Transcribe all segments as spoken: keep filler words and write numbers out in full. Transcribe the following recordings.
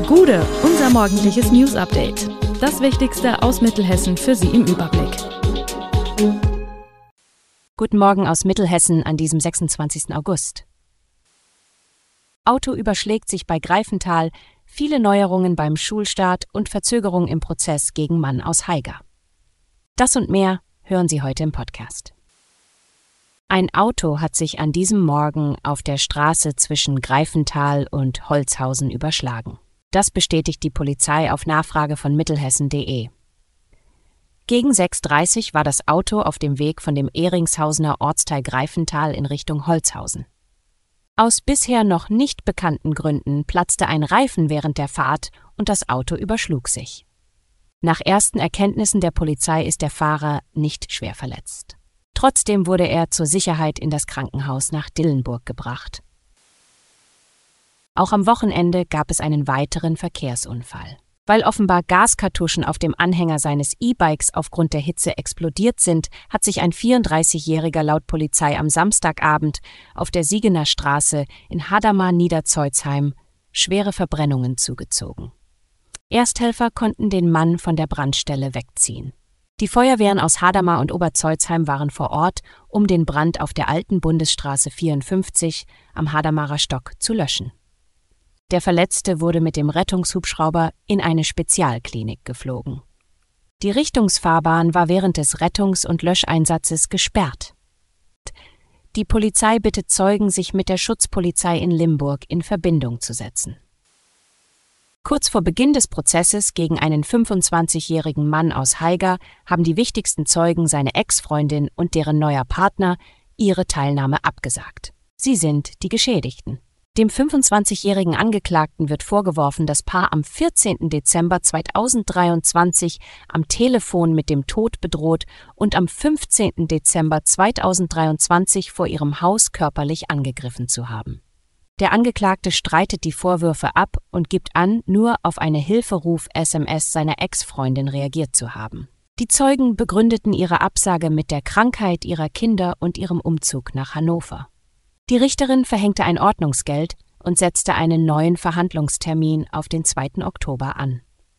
Gude, unser morgendliches News-Update. Das Wichtigste aus Mittelhessen für Sie im Überblick. Guten Morgen aus Mittelhessen an diesem sechsundzwanzigsten August. Auto überschlägt sich bei Greifental, viele Neuerungen beim Schulstart und Verzögerung im Prozess gegen Mann aus Haiger. Das und mehr hören Sie heute im Podcast. Ein Auto hat sich an diesem Morgen auf der Straße zwischen Greifental und Holzhausen überschlagen. Das bestätigt die Polizei auf Nachfrage von mittelhessen punkt de. Gegen sechs Uhr dreißig war das Auto auf dem Weg von dem Ehringshausener Ortsteil Greifental in Richtung Holzhausen. Aus bisher noch nicht bekannten Gründen platzte ein Reifen während der Fahrt und das Auto überschlug sich. Nach ersten Erkenntnissen der Polizei ist der Fahrer nicht schwer verletzt. Trotzdem wurde er zur Sicherheit in das Krankenhaus nach Dillenburg gebracht. Auch am Wochenende gab es einen weiteren Verkehrsunfall. Weil offenbar Gaskartuschen auf dem Anhänger seines E-Bikes aufgrund der Hitze explodiert sind, hat sich ein vierunddreißigjähriger laut Polizei am Samstagabend auf der Siegener Straße in Hadamar-Niederzeuzheim schwere Verbrennungen zugezogen. Ersthelfer konnten den Mann von der Brandstelle wegziehen. Die Feuerwehren aus Hadamar und Oberzeuzheim waren vor Ort, um den Brand auf der alten Bundesstraße vierundfünfzig am Hadamarer Stock zu löschen. Der Verletzte wurde mit dem Rettungshubschrauber in eine Spezialklinik geflogen. Die Richtungsfahrbahn war während des Rettungs- und Löscheinsatzes gesperrt. Die Polizei bittet Zeugen, sich mit der Schutzpolizei in Limburg in Verbindung zu setzen. Kurz vor Beginn des Prozesses gegen einen fünfundzwanzigjährigen Mann aus Haiger haben die wichtigsten Zeugen, seine Ex-Freundin und deren neuer Partner, ihre Teilnahme abgesagt. Sie sind die Geschädigten. Dem fünfundzwanzigjährigen Angeklagten wird vorgeworfen, das Paar am vierzehnten Dezember zweitausenddreiundzwanzig am Telefon mit dem Tod bedroht und am fünfzehnten Dezember zweitausenddreiundzwanzig vor ihrem Haus körperlich angegriffen zu haben. Der Angeklagte streitet die Vorwürfe ab und gibt an, nur auf eine Hilferuf-S M S seiner Ex-Freundin reagiert zu haben. Die Zeugen begründeten ihre Absage mit der Krankheit ihrer Kinder und ihrem Umzug nach Hannover. Die Richterin verhängte ein Ordnungsgeld und setzte einen neuen Verhandlungstermin auf den zweiten Oktober an.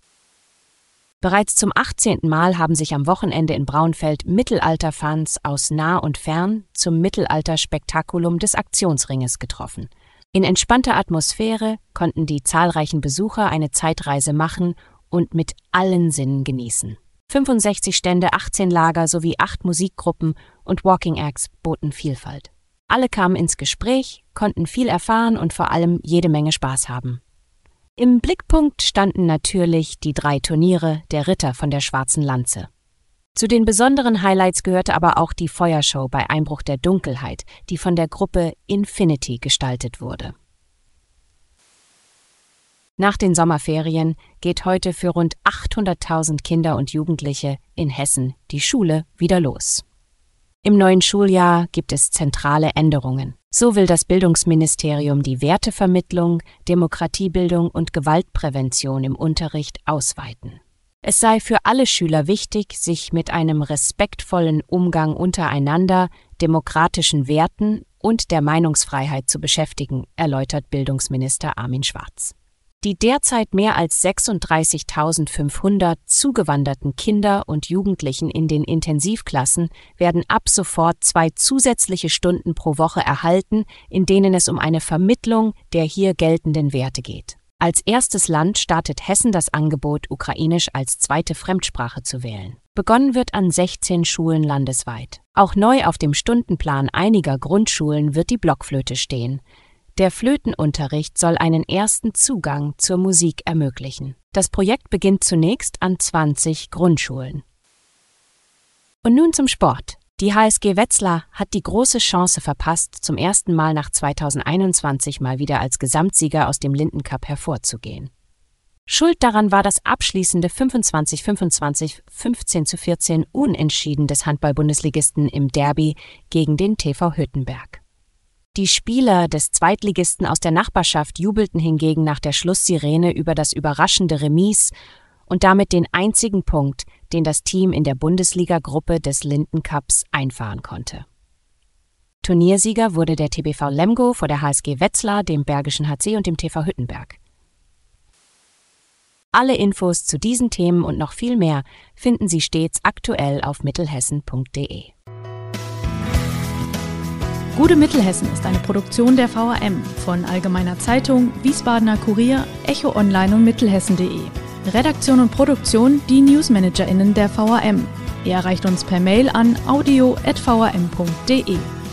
Bereits zum achtzehnten Mal haben sich am Wochenende in Braunfeld Mittelalter-Fans aus nah und fern zum Mittelalter-Spektakulum des Aktionsringes getroffen. In entspannter Atmosphäre konnten die zahlreichen Besucher eine Zeitreise machen und mit allen Sinnen genießen. fünfundsechzig Stände, achtzehn Lager sowie acht Musikgruppen und Walking Acts boten Vielfalt. Alle kamen ins Gespräch, konnten viel erfahren und vor allem jede Menge Spaß haben. Im Blickpunkt standen natürlich die drei Turniere der Ritter von der Schwarzen Lanze. Zu den besonderen Highlights gehörte aber auch die Feuershow bei Einbruch der Dunkelheit, die von der Gruppe Infinity gestaltet wurde. Nach den Sommerferien geht heute für rund achthunderttausend Kinder und Jugendliche in Hessen die Schule wieder los. Im neuen Schuljahr gibt es zentrale Änderungen. So will das Bildungsministerium die Wertevermittlung, Demokratiebildung und Gewaltprävention im Unterricht ausweiten. Es sei für alle Schüler wichtig, sich mit einem respektvollen Umgang untereinander, demokratischen Werten und der Meinungsfreiheit zu beschäftigen, erläutert Bildungsminister Armin Schwarz. Die derzeit mehr als sechsunddreißigtausendfünfhundert zugewanderten Kinder und Jugendlichen in den Intensivklassen werden ab sofort zwei zusätzliche Stunden pro Woche erhalten, in denen es um eine Vermittlung der hier geltenden Werte geht. Als erstes Land startet Hessen das Angebot, Ukrainisch als zweite Fremdsprache zu wählen. Begonnen wird an sechzehn Schulen landesweit. Auch neu auf dem Stundenplan einiger Grundschulen wird die Blockflöte stehen. Der Flötenunterricht soll einen ersten Zugang zur Musik ermöglichen. Das Projekt beginnt zunächst an zwanzig Grundschulen. Und nun zum Sport. Die H S G Wetzlar hat die große Chance verpasst, zum ersten Mal nach zweitausendeinundzwanzig mal wieder als Gesamtsieger aus dem Lindencup hervorzugehen. Schuld daran war das abschließende fünfundzwanzig fünfundzwanzig, fünfzehn zu vierzehn Unentschieden des Handball-Bundesligisten im Derby gegen den T V Hüttenberg. Die Spieler des Zweitligisten aus der Nachbarschaft jubelten hingegen nach der Schlusssirene über das überraschende Remis und damit den einzigen Punkt, den das Team in der Bundesliga-Gruppe des Lindencups einfahren konnte. Turniersieger wurde der T B V Lemgo vor der H S G Wetzlar, dem Bergischen H C und dem T V Hüttenberg. Alle Infos zu diesen Themen und noch viel mehr finden Sie stets aktuell auf mittelhessen punkt de. Gute Mittelhessen ist eine Produktion der V A M von Allgemeiner Zeitung, Wiesbadener Kurier, Echo Online und mittelhessen punkt de. Redaktion und Produktion die NewsmanagerInnen der V A M. Ihr erreicht uns per Mail an audio at v a m punkt de.